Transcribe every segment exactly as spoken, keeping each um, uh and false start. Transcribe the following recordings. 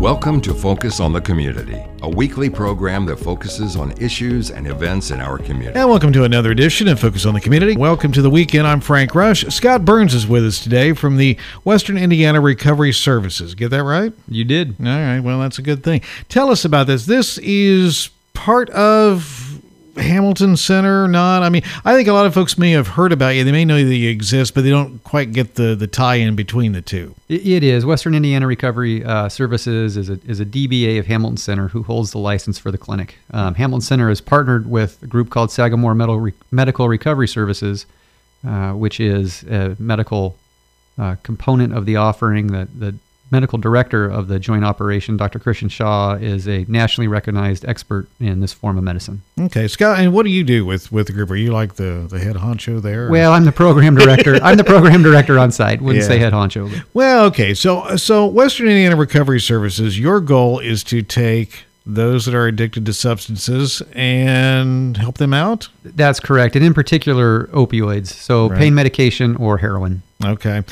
Welcome to Focus on the Community, a weekly program that focuses on issues and events in our community. And welcome to another edition of Focus on the Community. Welcome to the weekend. I'm Frank Rush. Scott Burns is with us today from the Western Indiana Recovery Services. Get that right? You did. All right. Well, that's a good thing. Tell us about this. This is part of Hamilton Center, not? I mean, I think a lot of folks may have heard about you. They may know that you exist, but they don't quite get the, the tie-in between the two. It, it is. Western Indiana Recovery uh, Services is a, is a D B A of Hamilton Center who holds the license for the clinic. Um, Hamilton Center is partnered with a group called Sagamore Medical, Re- Medical Recovery Services, uh, which is a medical uh, component of the offering. The, the medical director of the joint operation, Doctor Christian Shaw, is a nationally recognized expert in this form of medicine. Okay, Scott, and what do you do with, with the group? Are you like the, the head honcho there? Or? Well, I'm the program director. I'm the program director on site. Wouldn't Yeah. say head honcho. But. Well, okay, so so Western Indiana Recovery Services, your goal is to take those that are addicted to substances and help them out? That's correct, and in particular, opioids, so Right. pain medication or heroin. Okay.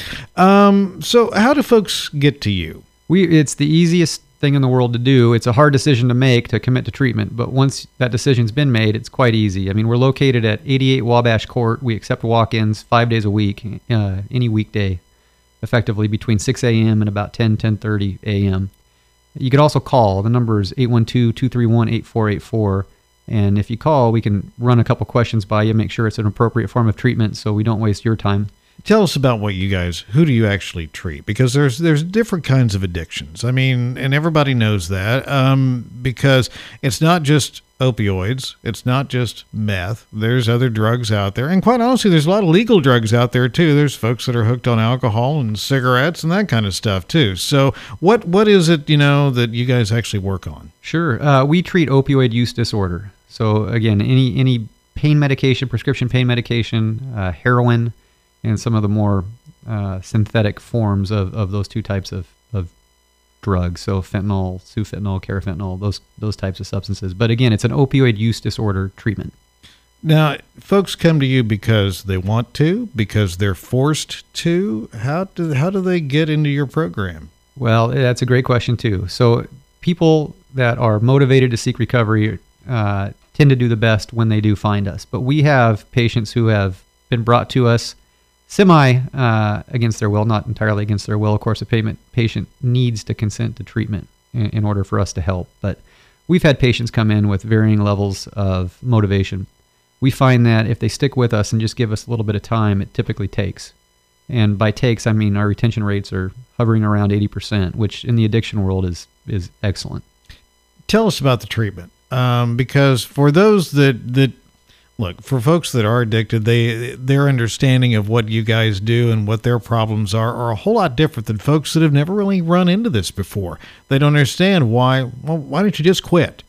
Um, so how do folks get to you? We It's the easiest thing in the world to do. It's a hard decision to make to commit to treatment, but once that decision's been made, it's quite easy. I mean, we're located at eighty-eight Wabash Court. We accept walk-ins five days a week, uh, any weekday, effectively between six a.m. and about ten, ten thirty a.m. You could also call. The number is eight one two, two three one, eight four eight four. And if you call, we can run a couple questions by you, make sure it's an appropriate form of treatment so we don't waste your time. Tell us about what you guys, who do you actually treat? Because there's there's different kinds of addictions. I mean, and everybody knows that um, because it's not just opioids. It's not just meth. There's other drugs out there. And quite honestly, there's a lot of legal drugs out there, too. There's folks that are hooked on alcohol and cigarettes and that kind of stuff, too. So what what is it, you know, that you guys actually work on? Sure. Uh, we treat opioid use disorder. So, again, any any pain medication, prescription pain medication, uh, heroin, and some of the more uh, synthetic forms of, of those two types of, of drugs. So fentanyl, sufentanil, carfentanil, those those types of substances. But again, it's an opioid use disorder treatment. Now, folks come to you because they want to, because they're forced to. How do how do they get into your program? Well, that's a great question too. So people that are motivated to seek recovery uh, tend to do the best when they do find us. But we have patients who have been brought to us semi uh, against their will, not entirely against their will. Of course, a payment patient needs to consent to treatment in, in order for us to help. But we've had patients come in with varying levels of motivation. We find that if they stick with us and just give us a little bit of time, it typically takes. And by takes, I mean our retention rates are hovering around eighty percent, which in the addiction world is is excellent. Tell us about the treatment, um, because for those that that look, for folks that are addicted, they their understanding of what you guys do and what their problems are are a whole lot different than folks that have never really run into this before. They don't understand why. Well, why don't you just quit?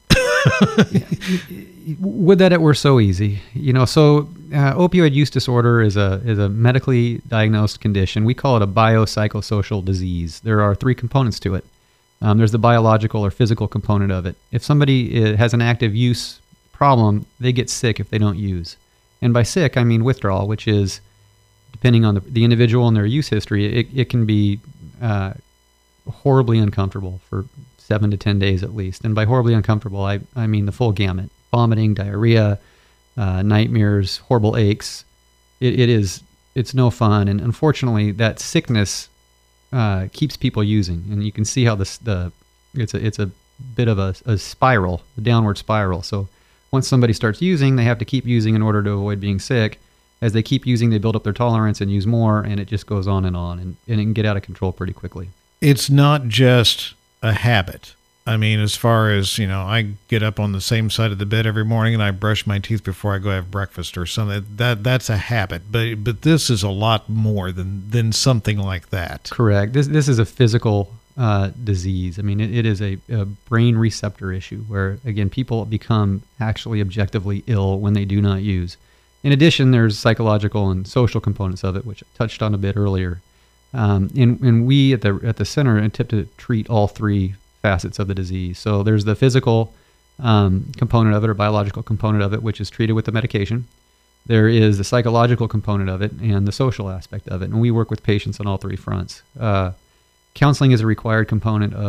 Would that it were so easy, you know? So uh, opioid use disorder is a is a medically diagnosed condition. We call it a biopsychosocial disease. There are three components to it. Um, there's the biological or physical component of it. If somebody has an active use problem, they get sick if they don't use. And by sick, I mean withdrawal, which is, depending on the, the individual and their use history, it, it can be uh, horribly uncomfortable for seven to ten days at least. And by horribly uncomfortable, I, I mean the full gamut. Vomiting, diarrhea, uh, nightmares, horrible aches. It, it is, it's no fun. And unfortunately, that sickness uh, keeps people using. And you can see how this, the it's a, it's a bit of a, a spiral, a downward spiral. So once somebody starts using, they have to keep using in order to avoid being sick. As they keep using, they build up their tolerance and use more, and it just goes on and on, and, and it can get out of control pretty quickly. It's not just a habit. I mean, as far as, you know, I get up on the same side of the bed every morning and I brush my teeth before I go have breakfast or something. That that's a habit, but but this is a lot more than than something like that. Correct. This this is a physical uh, disease. I mean, it, it is a, a brain receptor issue where, again, people become actually objectively ill when they do not use. In addition, there's psychological and social components of it, which I touched on a bit earlier. Um, and, and we at the at the center attempt to treat all three facets of the disease. So there's the physical um, component of it, or biological component of it, which is treated with the medication. There is the psychological component of it and the social aspect of it. And we work with patients on all three fronts. Uh, counseling is a required component of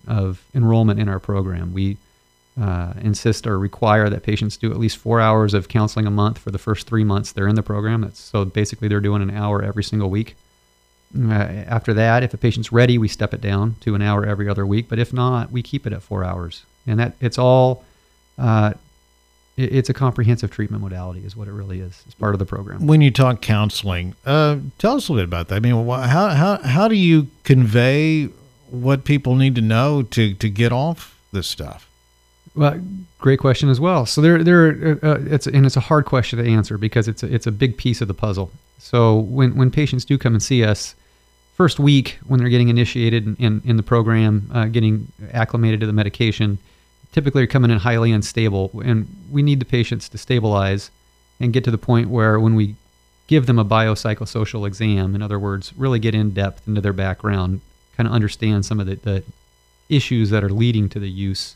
of enrollment in our program. We uh, insist or require that patients do at least four hours of counseling a month for the first three months they're in the program. That's, so basically they're doing an hour every single week. Uh, after that, if a patient's ready, we step it down to an hour every other week. But if not, we keep it at four hours. And that it's all, uh, it, it's a comprehensive treatment modality is what it really is. It's part of the program. When you talk counseling, uh, tell us a little bit about that. I mean, wh- how how how do you convey what people need to know to, to get off this stuff? Well, great question as well. So there, there, uh, it's and it's a hard question to answer because it's a, it's a big piece of the puzzle. So when when patients do come and see us, first week when they're getting initiated in, in, in the program, uh, getting acclimated to the medication, typically are coming in highly unstable, and we need the patients to stabilize and get to the point where when we give them a biopsychosocial exam, in other words, really get in depth into their background, kind of understand some of the, the issues that are leading to the use,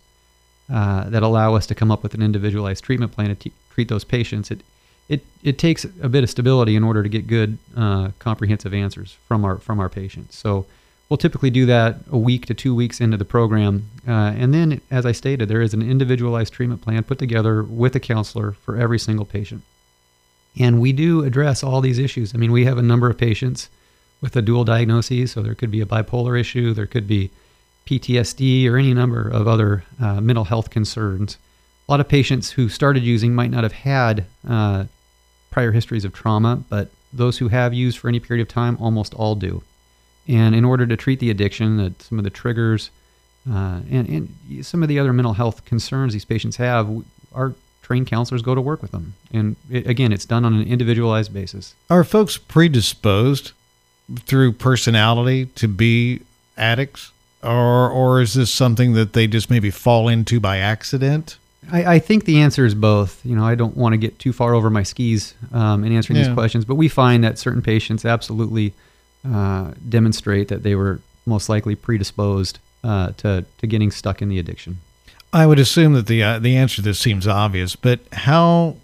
uh, that allow us to come up with an individualized treatment plan to t- treat those patients. It It it takes a bit of stability in order to get good, uh, comprehensive answers from our from our patients. So we'll typically do that a week to two weeks into the program, uh, and then, as I stated, there is an individualized treatment plan put together with a counselor for every single patient, and we do address all these issues. I mean, we have a number of patients with a dual diagnosis, so there could be a bipolar issue, there could be P T S D, or any number of other uh, mental health concerns. A lot of patients who started using might not have had uh, prior histories of trauma, but those who have used for any period of time almost all do. And in order to treat the addiction, uh, some of the triggers, uh, and, and some of the other mental health concerns these patients have, our trained counselors go to work with them. And it, again, it's done on an individualized basis. Are folks predisposed through personality to be addicts, or or is this something that they just maybe fall into by accident? I, I think the answer is both. You know, I don't want to get too far over my skis um, in answering Yeah. these questions, but we find that certain patients absolutely uh, demonstrate that they were most likely predisposed uh, to to getting stuck in the addiction. I would assume that the uh, the answer to this seems obvious, but how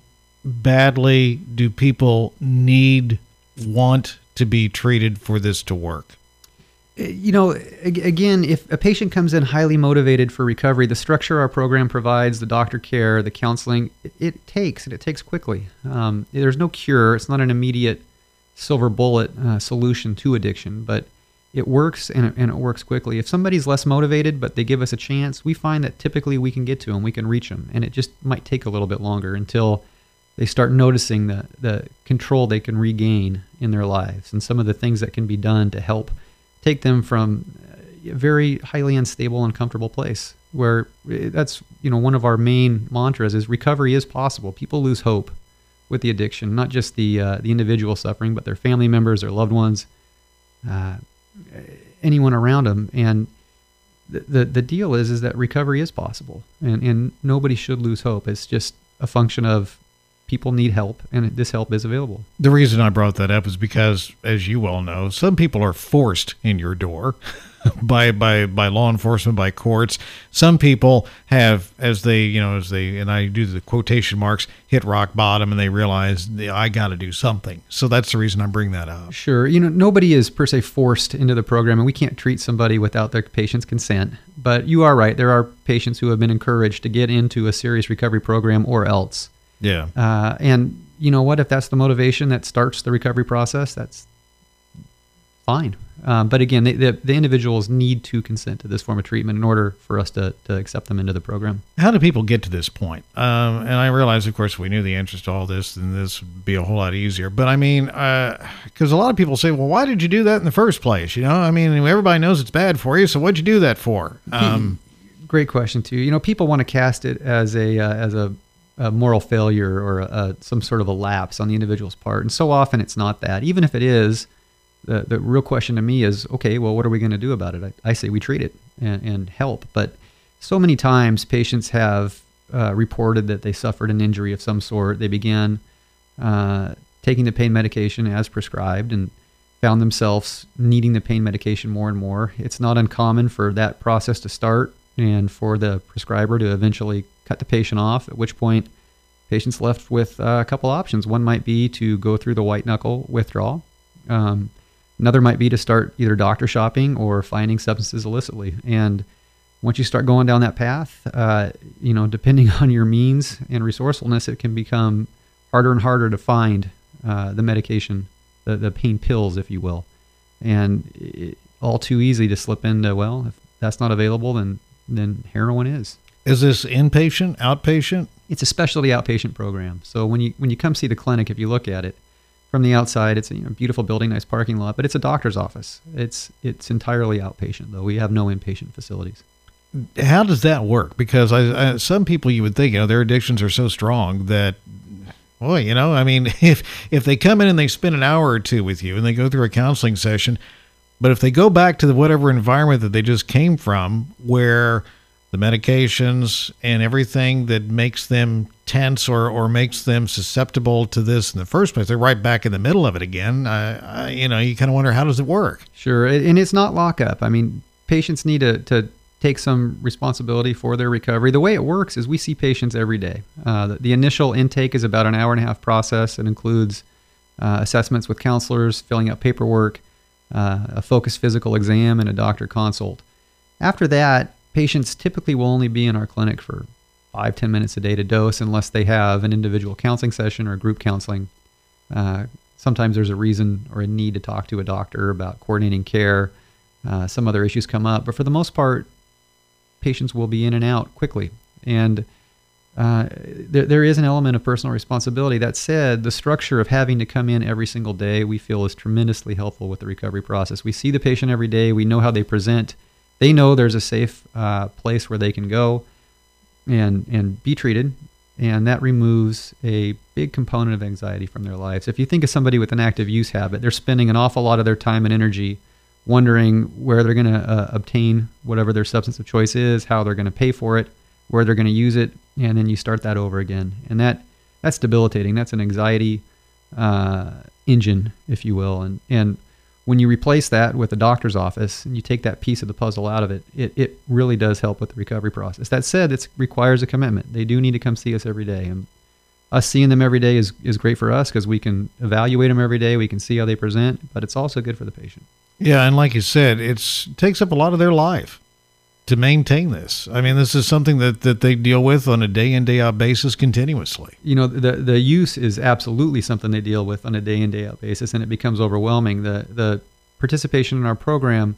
badly do people need, want to be treated for this to work? You know, ag- again, if a patient comes in highly motivated for recovery, the structure our program provides, the doctor care, the counseling, it, it takes, and it takes quickly. Um, there's no cure. It's not an immediate silver bullet uh, solution to addiction, but it works, and it, and it works quickly. If somebody's less motivated, but they give us a chance, we find that typically we can get to them, we can reach them, and it just might take a little bit longer until they start noticing the, the control they can regain in their lives and some of the things that can be done to help take them from a very highly unstable and comfortable place where that's, you know, one of our main mantras is recovery is possible. People lose hope with the addiction, not just the uh, the individual suffering, but their family members, their loved ones, uh, anyone around them. And the, the the deal is is that recovery is possible, and, and nobody should lose hope. It's just a function of people need help, and this help is available. The reason I brought that up is because, as you well know, some people are forced in your door by by by law enforcement, by courts. Some people have, as they, you know, as they, and I do the quotation marks, hit rock bottom, and they realize, I got to do something. So that's the reason I bring that up. Sure. You know, nobody is per se forced into the program, and we can't treat somebody without their patient's consent. But you are right. There are patients who have been encouraged to get into a serious recovery program or else. Yeah. Uh, and you know what? If that's the motivation that starts the recovery process, that's fine. Um, but again, they, the, the individuals need to consent to this form of treatment in order for us to, to accept them into the program. How do people get to this point? Um, and I realize, of course, if we knew the answers to all this, then this would be a whole lot easier. But I mean, because uh, a lot of people say, well, why did you do that in the first place? You know, I mean, everybody knows it's bad for you, so what'd you do that for? Um, Great question, too. You know, people want to cast it as a uh, as a a moral failure or a, a, some sort of a lapse on the individual's part. And so often it's not that. Even if it is, the, the real question to me is, okay, well, what are we going to do about it? I, I say we treat it and, and help. But so many times patients have uh, reported that they suffered an injury of some sort. They began uh, taking the pain medication as prescribed and found themselves needing the pain medication more and more. It's not uncommon for that process to start and for the prescriber to eventually cut the patient off, at which point patient's left with uh, a couple options. One might be to go through the white knuckle withdrawal. Um, another might be to start either doctor shopping or finding substances illicitly. And Once you start going down that path, uh, you know, depending on your means and resourcefulness, it can become harder and harder to find uh, the medication, the, the pain pills, if you will. And it, all too easy to slip into, well, if that's not available, then then heroin is. Is this inpatient, outpatient? It's a specialty outpatient program. So when you when you come see the clinic, if you look at it from the outside, it's a you know, beautiful building, nice parking lot, but it's a doctor's office. It's it's entirely outpatient, though. We have no inpatient facilities. How does that work? Because I, I, some people, you would think, you know, their addictions are so strong that, boy, you know, I mean, if if they come in and they spend an hour or two with you and they go through a counseling session, but if they go back to the whatever environment that they just came from, where the medications and everything that makes them tense or, or makes them susceptible to this in the first place, they're right back in the middle of it again. I, I, you know, you kind of wonder, how does it work? Sure, and it's not lockup. I mean, patients need to, to take some responsibility for their recovery. The way it works is we see patients every day. Uh, the, the initial intake is about an hour and a half process. It includes uh, assessments with counselors, filling out paperwork, uh, a focused physical exam, and a doctor consult. After that, patients typically will only be in our clinic for five, ten minutes a day to dose unless they have an individual counseling session or group counseling. Uh, sometimes there's a reason or a need to talk to a doctor about coordinating care. Uh, some other issues come up, but for the most part, patients will be in and out quickly. And uh, there, there is an element of personal responsibility. That said, the structure of having to come in every single day we feel is tremendously helpful with the recovery process. We see the patient every day. We know how they present. They know there's a safe uh, place where they can go and and be treated, and that removes a big component of anxiety from their lives. If you think of somebody with an active use habit, they're spending an awful lot of their time and energy wondering where they're going to uh, obtain whatever their substance of choice is, how they're going to pay for it, where they're going to use it, and then you start that over again. And that that's debilitating. That's an anxiety uh, engine, if you will. And and when you replace that with a doctor's office and you take that piece of the puzzle out of it, it, it really does help with the recovery process. That said, it requires a commitment. They do need to come see us every day. And us seeing them every day is, is great for us because we can evaluate them every day. We can see how they present, but it's also good for the patient. Yeah, and like you said, it's, it takes up a lot of their life to maintain this. I mean, this is something that, that they deal with on a day-in, day-out basis continuously. You know, the the use is absolutely something they deal with on a day-in, day-out basis, and it becomes overwhelming. The the participation in our program,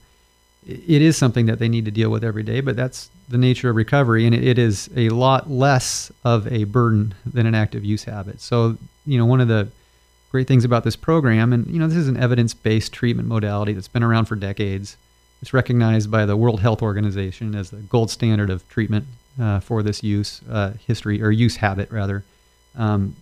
it is something that they need to deal with every day, but that's the nature of recovery, and it, it is a lot less of a burden than an active use habit. So, you know, one of the great things about this program, and, you know, this is an evidence-based treatment modality that's been around for decades. It's recognized by the World Health Organization as the gold standard of treatment uh, for this use uh, history, or use habit, rather. Um,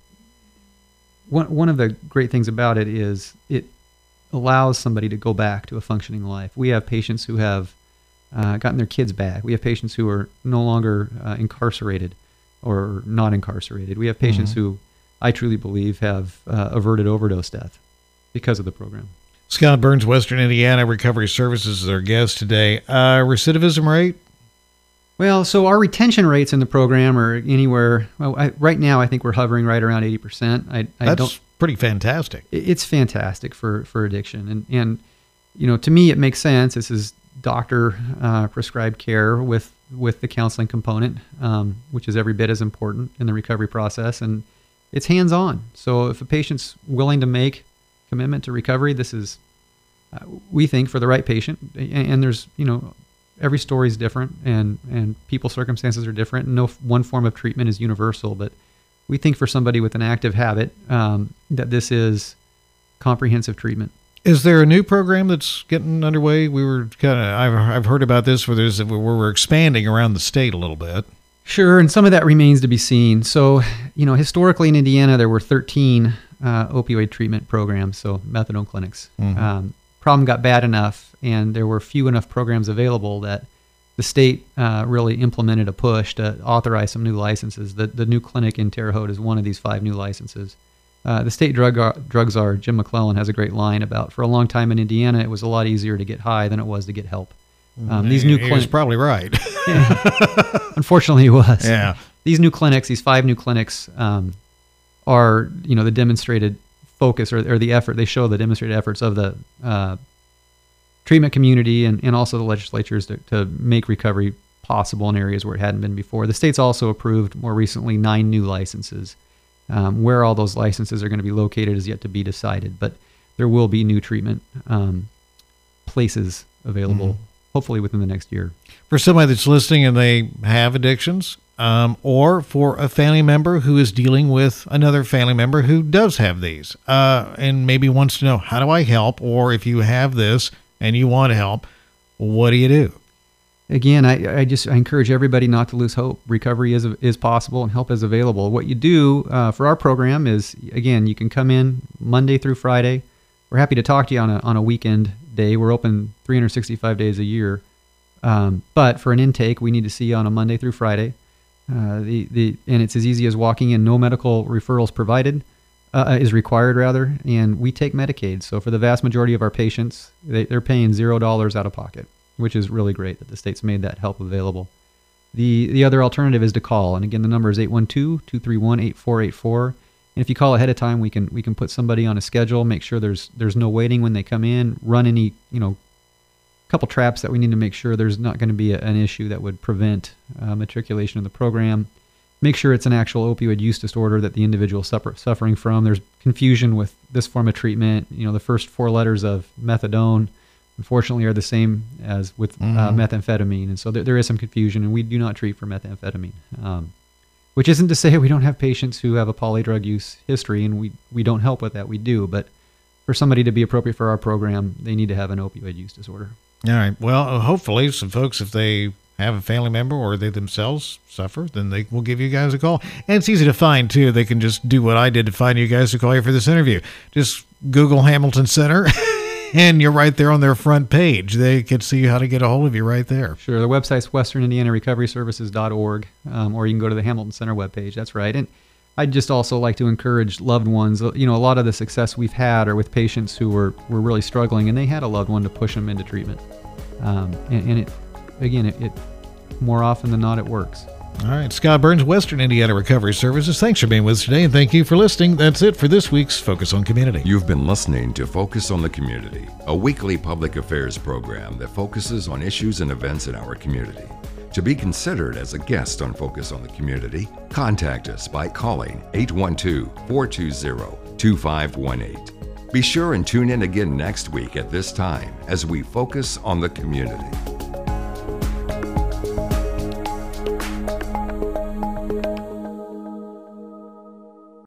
one, one of the great things about it is it allows somebody to go back to a functioning life. We have patients who have uh, gotten their kids back. We have patients who are no longer uh, incarcerated or not incarcerated. We have patients mm-hmm. who I truly believe have uh, averted overdose death because of the program. Scott Burns, Western Indiana Recovery Services, is our guest today. Uh, recidivism rate? Well, so our retention rates in the program are anywhere, well, I, right now I think we're hovering right around eighty percent. I, I That's don't, pretty fantastic. It's fantastic for, for addiction. And, and, you know, to me it makes sense. This is doctor uh, prescribed care with, with the counseling component, um, which is every bit as important in the recovery process. And it's hands-on. So if a patient's willing to make commitment to recovery, this is, uh, we think, for the right patient. And, and there's, you know, every story is different, and, and people's circumstances are different. No one form of treatment is universal, but we think for somebody with an active habit um, that this is comprehensive treatment. Is there a new program that's getting underway? We were kind of, I've, I've heard about this where there's, where we're expanding around the state a little bit. Sure, and some of that remains to be seen. So, you know, historically in Indiana, there were thirteen uh, opioid treatment programs, so methadone clinics. Mm-hmm. Um, problem got bad enough, and there were few enough programs available that the state uh, really implemented a push to authorize some new licenses. The, the new clinic in Terre Haute is one of these five new licenses. Uh, the state drug drug czar, Jim McClellan, has a great line about, for a long time in Indiana, it was a lot easier to get high than it was to get help. Um, these new clinics, probably right. Yeah. Unfortunately, he was. Yeah. These new clinics, these five new clinics, um, are, you know, the demonstrated focus or, or the effort. They show the demonstrated efforts of the uh, treatment community and, and also the legislatures to, to make recovery possible in areas where it hadn't been before. The state's also approved more recently nine new licenses. Um, where all those licenses are going to be located is yet to be decided, but there will be new treatment um, places available, mm-hmm. hopefully within the next year. For somebody that's listening and they have addictions, um, or for a family member who is dealing with another family member who does have these, uh, and maybe wants to know, how do I help? Or if you have this and you want to help, what do you do? Again, I, I just I encourage everybody not to lose hope. Recovery is is possible and help is available. What you do uh, for our program is, again, you can come in Monday through Friday. We're happy to talk to you on a on a weekend day. We're open three hundred sixty-five days a year. Um, but for an intake, we need to see you on a Monday through Friday. Uh, the the and it's as easy as walking in. No medical referrals provided uh, is required, rather, and we take Medicaid. So for the vast majority of our patients, they, they're paying zero dollars out of pocket, which is really great that the state's made that help available. The the other alternative is to call, and again, the number is eight one two, two three one, eight four eight four. And if you call ahead of time, we can we can put somebody on a schedule, make sure there's there's no waiting when they come in, run any, you know, couple traps that we need to make sure there's not going to be a, an issue that would prevent uh, matriculation of the program. Make sure it's an actual opioid use disorder that the individual suffer, suffering from. There's confusion with this form of treatment. You know, the first four letters of methadone, unfortunately, are the same as with mm-hmm. uh, methamphetamine. And so there, there is some confusion, and we do not treat for methamphetamine. Um, which isn't to say we don't have patients who have a polydrug use history, and we, we don't help with that. We do. But for somebody to be appropriate for our program, they need to have an opioid use disorder. All right. Well, hopefully some folks, if they have a family member or they themselves suffer, then they will give you guys a call. And it's easy to find, too. They can just do what I did to find you guys to call you for this interview. Just Google Hamilton Center, and you're right there on their front page. They can see how to get a hold of you right there. Sure. The website's western indiana recovery services dot org, um, or you can go to the Hamilton Center webpage. That's right. And I'd just also like to encourage loved ones. You know, a lot of the success we've had are with patients who were, were really struggling, and they had a loved one to push them into treatment. Um, and, and it, again, it, it more often than not, it works. All right. Scott Burns, Western Indiana Recovery Services. Thanks for being with us today, and thank you for listening. That's it for this week's Focus on Community. You've been listening to Focus on the Community, a weekly public affairs program that focuses on issues and events in our community. To be considered as a guest on Focus on the Community, contact us by calling eight one two, four two zero, two five one eight. Be sure and tune in again next week at this time as we focus on the community.